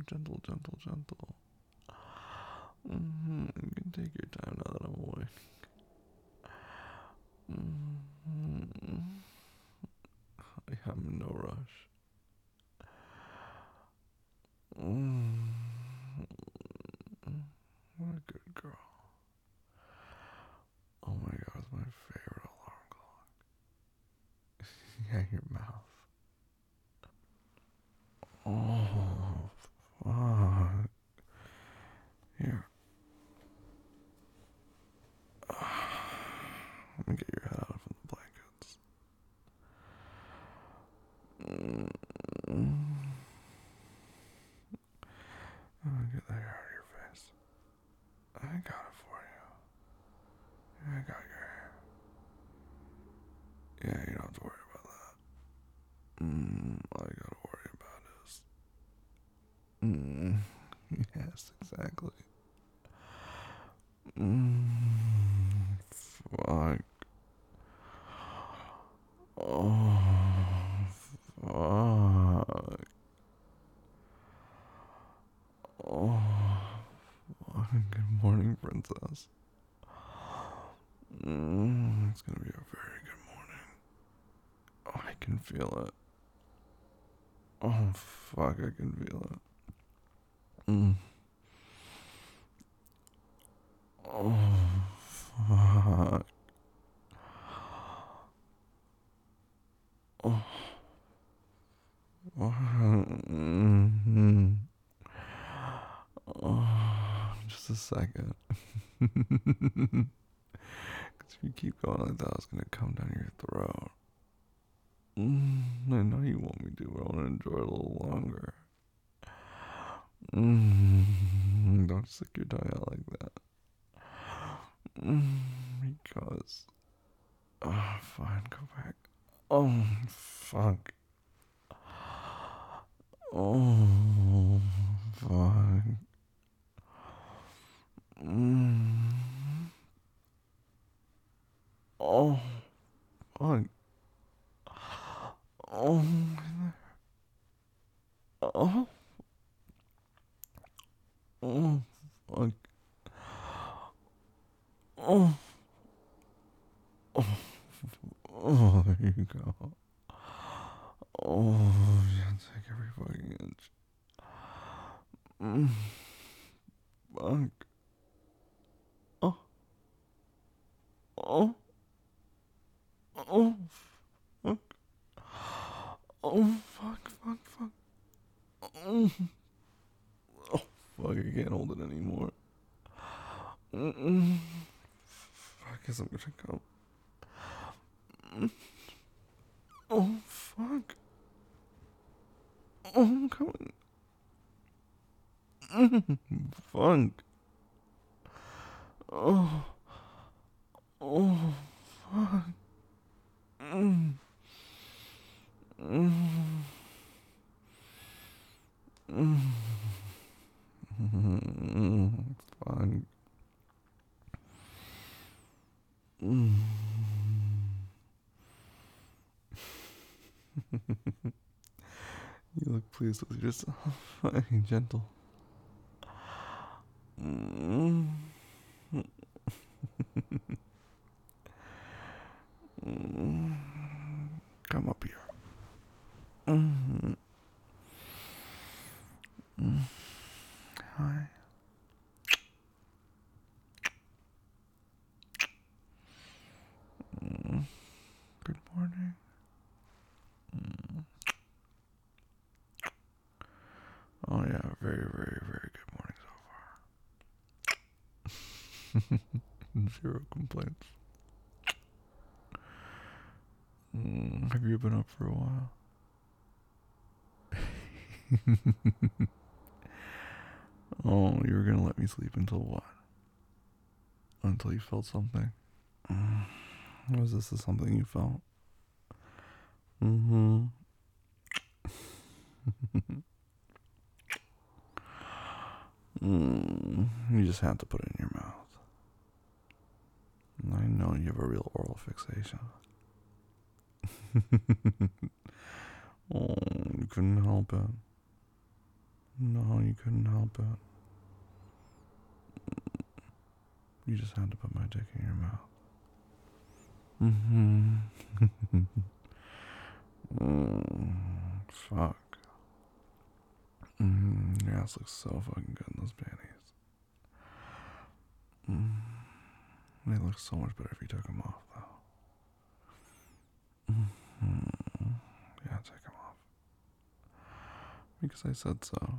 gentle, gentle, gentle. You can take your time now that I'm awake. I am in no rush. What a good girl. Oh my god, it's my favorite alarm clock. Yeah, your mouth. Oh, fuck. Here. Let me get your head out from the blankets. Let me get that hair out of your face. I got it for you. I got your hair. Yeah, you don't have to worry about that. All you gotta worry about is. Yes, exactly. Fuck. Oh, fuck. Oh, fuck. Good morning, princess. It's gonna be a very good morning. Oh, I can feel it. Oh, fuck, I can feel it. Mm. Oh, fuck. Oh, mm-hmm. Oh, just a second. Because if you keep going like that, it's gonna come down your throat. I know you want me to, but I want to enjoy it a little longer. Don't stick your tongue out like that. Because. Oh, fine, go back. Oh, fuck. Oh, fuck. Oh, fuck. Oh, oh, oh, fuck. Oh, oh, oh, there you go. Oh, yeah, take every fucking inch. Fuck. Oh, oh, oh, fuck. Oh, fuck, fuck, fuck. Oh, oh fuck, I can't hold it anymore. I guess I'm gonna go. Oh, fuck. Oh, I'm coming. Fuck. Oh, oh, fuck. Mm, mm, fuck. Mm. You look pleased with yourself. Fucking gentle. Mm. Come up here. Mm. Hi. Good morning. Oh yeah, very, very, very good morning so far. Zero complaints. Have you been up for a while? Oh, you were gonna let me sleep until what? Until you felt something? Was this something you felt? Mm-hmm. You just have to put it in your mouth. I know you have a real oral fixation. Oh, you couldn't help it. No, you couldn't help it. You just had to put my dick in your mouth. Mm-hmm. Fuck. Your ass looks so fucking good in those panties. They look so much better if you took them off, though. Yeah, take them off. Because I said so.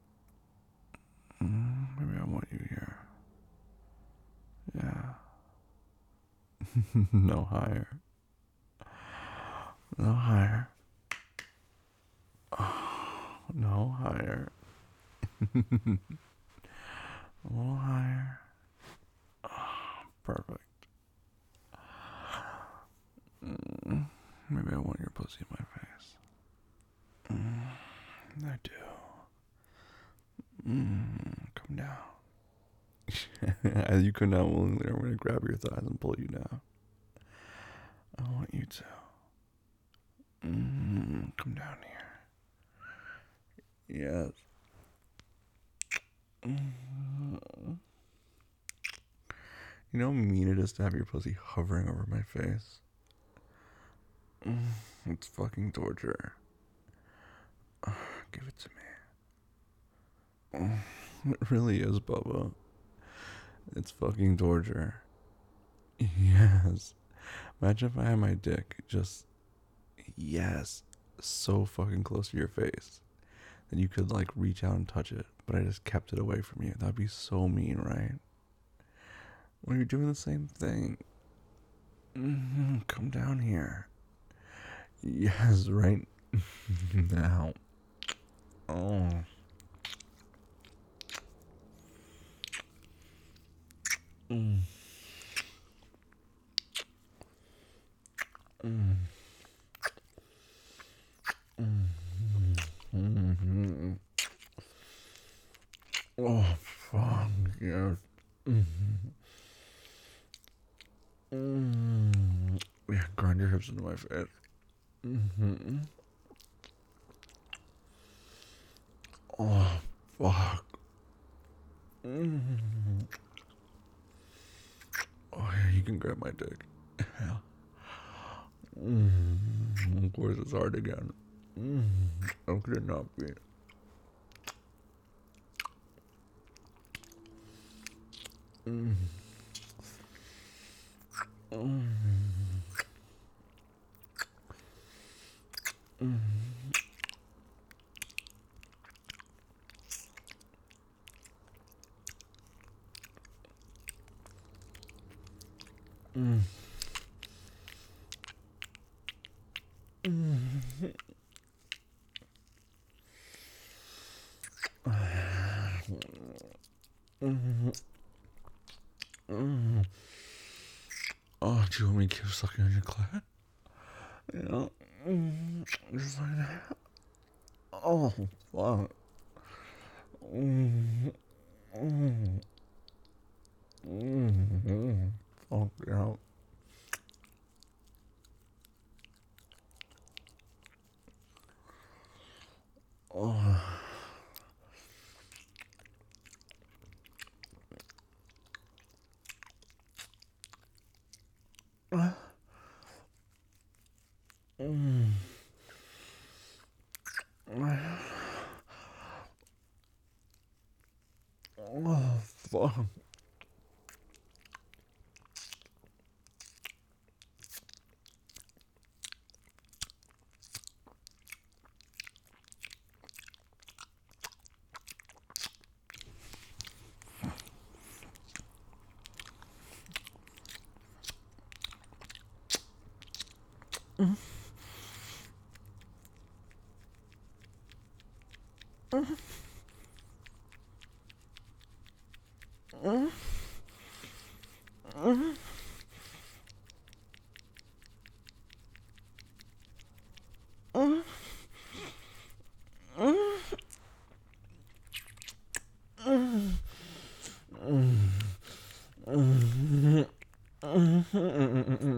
Maybe I want you here. Yeah. No higher. No higher. No higher. A little higher. Perfect. Maybe I want your pussy in my face. I do. Come down. As you come down willingly, I'm gonna grab your thighs and pull you down. I want you to. Come down here. Yes. You know how mean it is to have your pussy hovering over my face? It's fucking torture. Give it to me. It really is, Bubba. It's fucking torture. Yes. Imagine if I had my dick just, yes, so fucking close to your face that you could like reach out and touch it, but I just kept it away from you. That'd be so mean, right? Well, you're doing the same thing. Come down here. Yes, right now. Oh. Oh, fuck, yes. Yeah, grind your hips into my face. Oh, fuck. Oh, yeah, you can grab my dick. Yeah. Of course, it's hard again. How could it not be? Oh, do you want me to keep sucking on your clit? Yeah. Just like that. Oh, fuck. Fuck, yeah. Oh. Oh, fuck.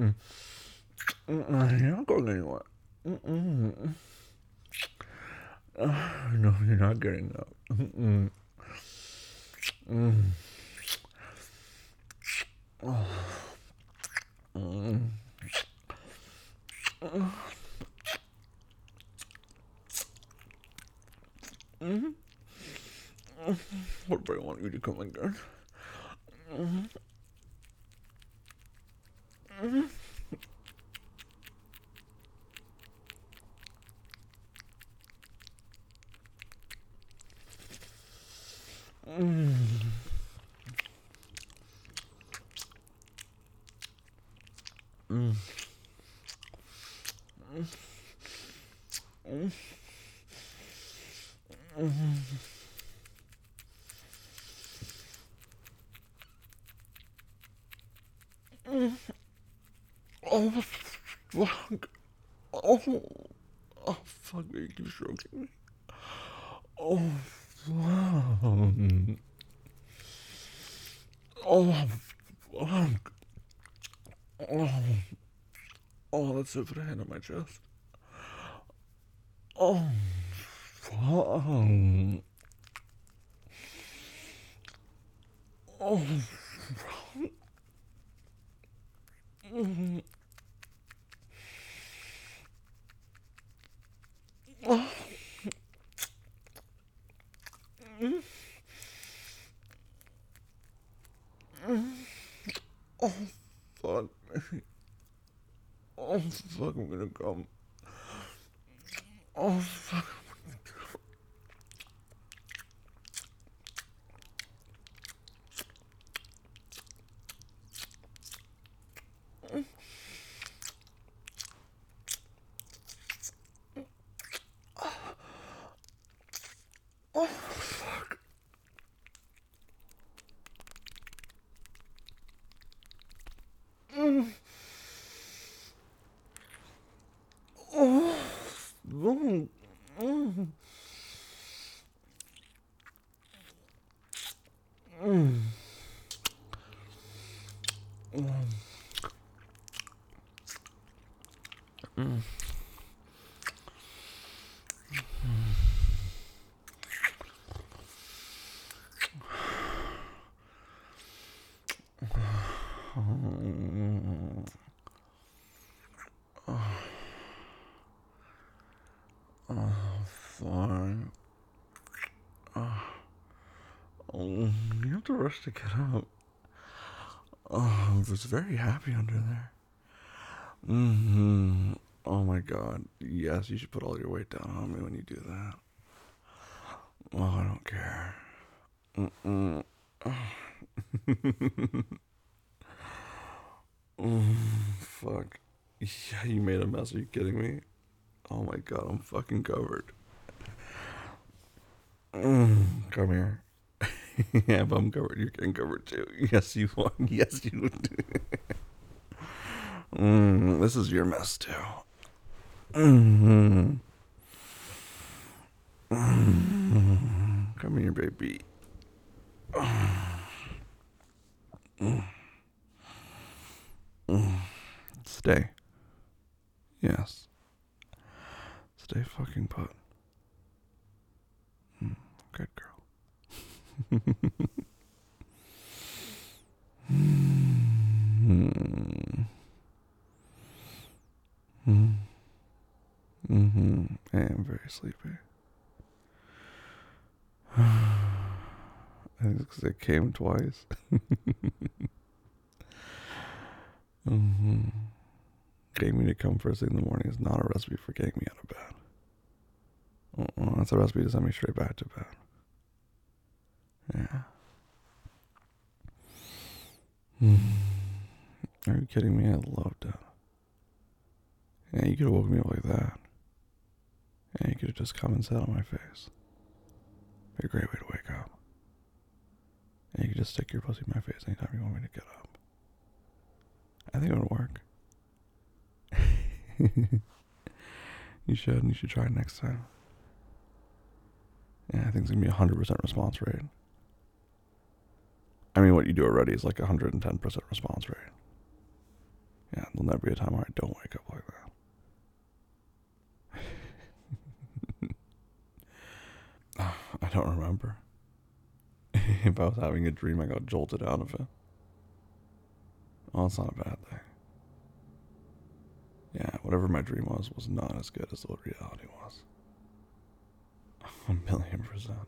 You're not going anywhere. No, you're not getting up. Mm-mm. Mm. Oh. Mm. Mm. What if I want you to come again? Mm. Mm. Mm. Mm. Mm. Mm. Mm. Oh, fuck. Oh, oh, fuck, you keep stroking me. Oh, fuck. Oh, fuck. Oh, oh, let's put a hand on my chest. Oh, fuck. Oh, mm, oh, mm, mm, oh, fuck. Oh, fuck, I'm gonna come. Oh, fuck. Oh, fuck. Mm, oh, mm, mm, mm, mm. Oh, fine. Oh, you have to rush to get up. Oh, I was very happy under there. Mm-hmm. Oh my god. Yes, you should put all your weight down on me when you do that. Oh, I don't care. Mm-mm. Fuck. Yeah, you made a mess. Are you kidding me? Oh my god, I'm fucking covered. Come here. Yeah, if I'm covered, you're getting covered too. Yes, you are. Yes, you would. This is your mess too. Mm-hmm. Come here, baby. Stay. Yes. Stay fucking put. Good girl. Mm-hmm. I am very sleepy. I think it's because it came twice. Mm-hmm. Getting me to come first thing in the morning is not a recipe for getting me out of bed. That's a recipe to send me straight back to bed. Yeah. Are you kidding me? I loved it. Yeah, you could have woken me up like that. Yeah, you could have just come and sat on my face. Be a great way to wake up. And you could just stick your pussy in my face anytime you want me to get up. I think it would work. You should. You should try it next time. Yeah, I think it's going to be 100% response rate. I mean, what you do already is like 110% response rate. Yeah, there'll never be a time where I don't wake up like that. I don't remember. If I was having a dream, I got jolted out of it. Well, that's not a bad thing. Yeah, whatever my dream was not as good as what reality was. 1,000,000%.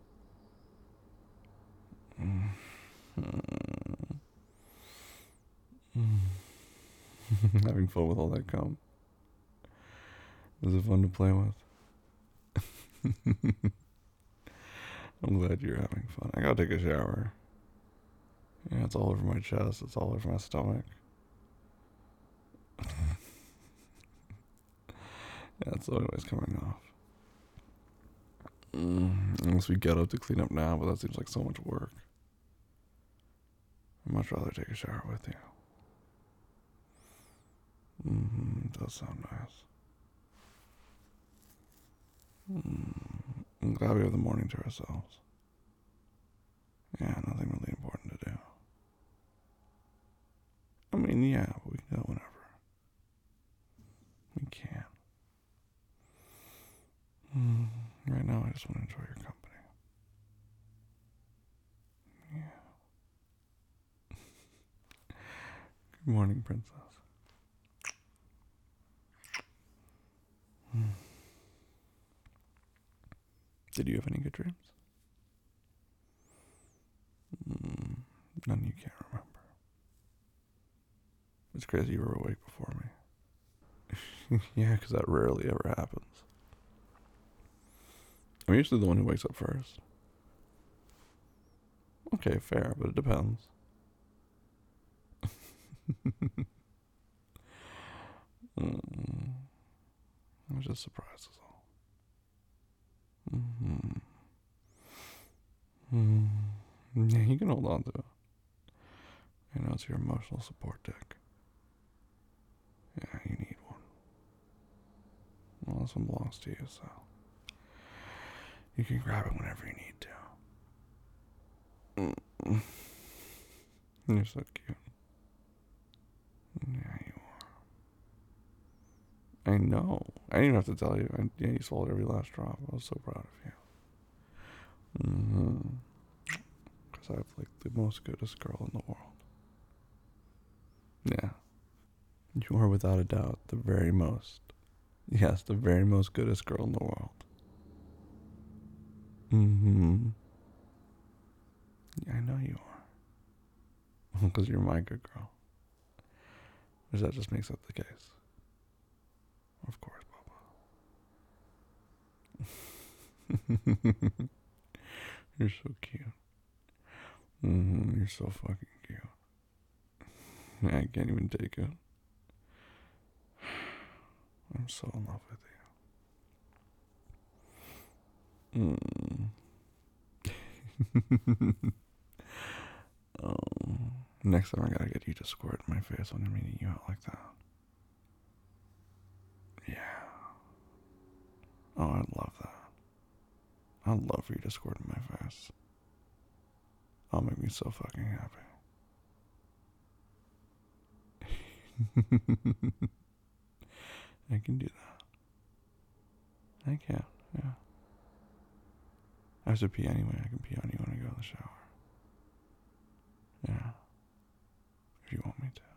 Mm. Having fun with all that cum. Is it fun to play with? I'm glad you're having fun. I gotta take a shower. Yeah, it's all over my chest. It's all over my stomach. Yeah, it's always coming off. Unless we get up to clean up now, but that seems like so much work. I'd much rather take a shower with you. It does sound nice. I'm glad we have the morning to ourselves. Yeah, nothing really important to do. I mean, yeah, but we can go whenever. We can. Right now, I just want to enjoy your company. Yeah. Good morning, princess. Did you have any good dreams? None you can't remember. It's crazy you were awake before me. Yeah, because that rarely ever happens. I'm usually the one who wakes up first. Okay, fair, but it depends. I was just surprised as all. Yeah, you can hold on to it. I know it's your emotional support dick. Yeah, you need one. Well, this one belongs to you, so you can grab it whenever you need to. You're so cute. Yeah, you are. I know. I didn't even have to tell you. Yeah, you swallowed every last drop. I was so proud of you. Because I have like the most goodest girl in the world. Yeah. You are without a doubt the very most. Yes, the very most goodest girl in the world. Yeah, I know you are. Because you're my good girl. Because that just makes that the case. Of course, Baba. You're so cute. You're so fucking cute. I can't even take it. I'm so in love with you. Next time I gotta get you to squirt in my face when I'm eating you out like that. Yeah. Oh, I'd love that. I'd love for you to squirt in my face. That'll make me so fucking happy. I can do that. I can, yeah. I have to pee anyway. I can pee on you when I go to the shower. Yeah. If you want me to.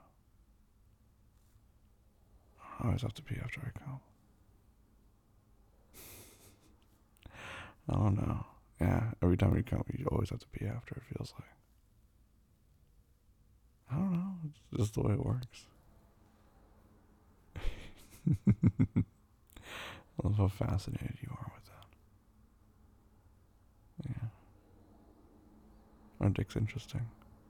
I always have to pee after I come. I don't know. Yeah, every time you come, you always have to pee after, it feels like. I don't know. It's just the way it works. I love how fascinated you are with that. Yeah. Our dick's interesting.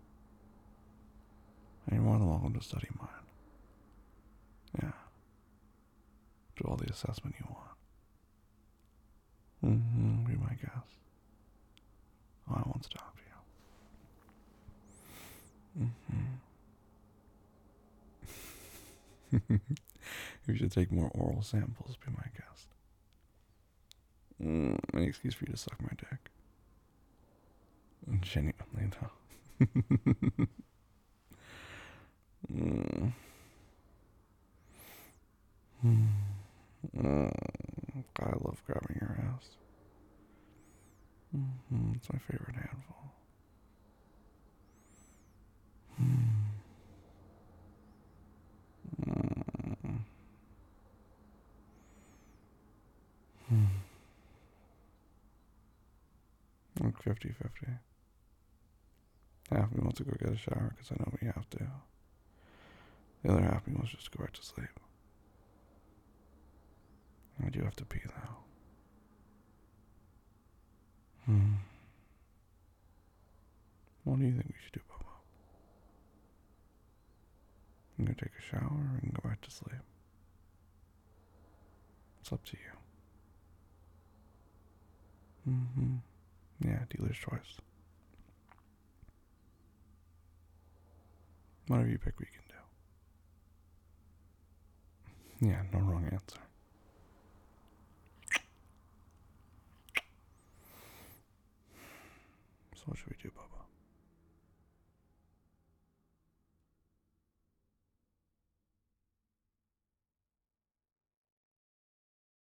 And you're more than welcome to study mine. Yeah. Do all the assessment you want. Be my guest. Oh, I won't stop you. You should take more oral samples, be my guest. Any excuse for you to suck my dick. Genuinely, though. I love grabbing your ass. It's my favorite handful. Mm. Like 50-50. Half me wants to go get a shower because I know we have to. The other half me wants just to go back to sleep. I do have to pee though. What do you think we should do, Bobo? I'm gonna take a shower and go back to sleep. It's up to you. Yeah, dealer's choice. Whatever you pick, we can do. Yeah, no wrong answer. So what should we do, Bobo?